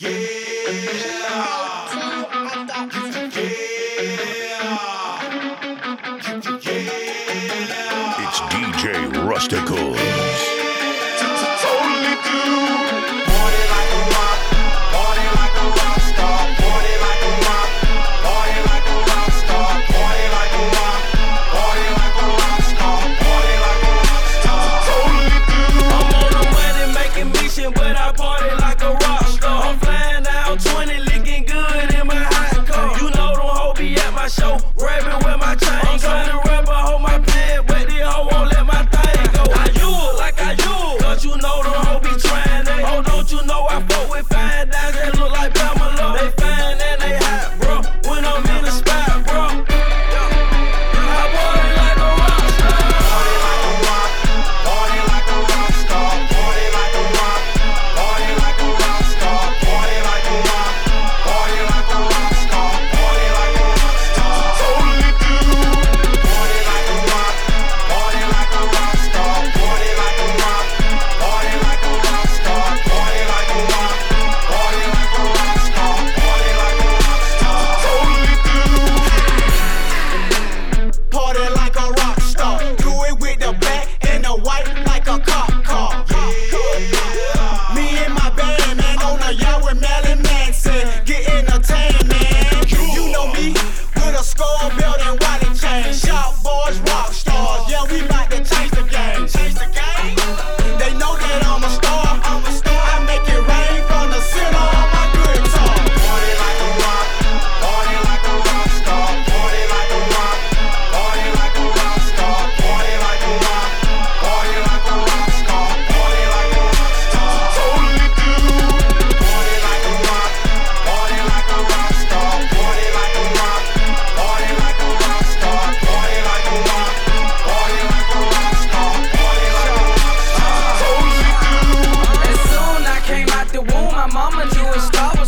It's DJ Rusticals. Totally do. Party like a rock, party like a rock star. Party like a rock, party like a rock star. Party like a rock, party like a rock star. Party like a rock star. Totally do. I'm on the money making mission, but I party like a rock star. I'm flying out 20, looking good in my hot car. You know them hoes be at my show, grabbing where my chain go. I'm trying to rap a hold my pad, but these hoes won't let my thing go. I use like I use, cause you know them hoes be trying that. Oh, don't you know I fuck with fine dimes that look like Pamela? They fine and they hot, bro, when I'm in the spot, bro. I party like a rock star. Party like a rock, party like a rock star. Party like a rock, party like a rock star. Party like a rock, party like a rock star. Party like a rock star. Totally do. Party like a rock, party like a rock star. Party like a rock, party like a rock star. Party like a rock, party like a rock star. Party like a rock star. Totally do. Party like a rock star. Do it with the black and the white like a cop car. Me and my band, man, on a yacht with Marilyn Manson. Getting a tan, man. You know me with a skull belt and wallet chain. Shop boys, rock stars. Yeah, we bout to change the game. Change the game. They know that I'm a star. I'm a star. I make it rain from the center of my guitar. Party like a rock. Party like a rock star. Party like a rock. Party like a rock star. Party like a rock. Party like a rock star. Party like a rock star. Totally do. Party like a rock. Party like a rock star. Party like a rock. Party like a rock star. Party like a rock. Party like a rock star. Party like a rock star. Totally do. As soon I came out the womb, my mama Jewish star.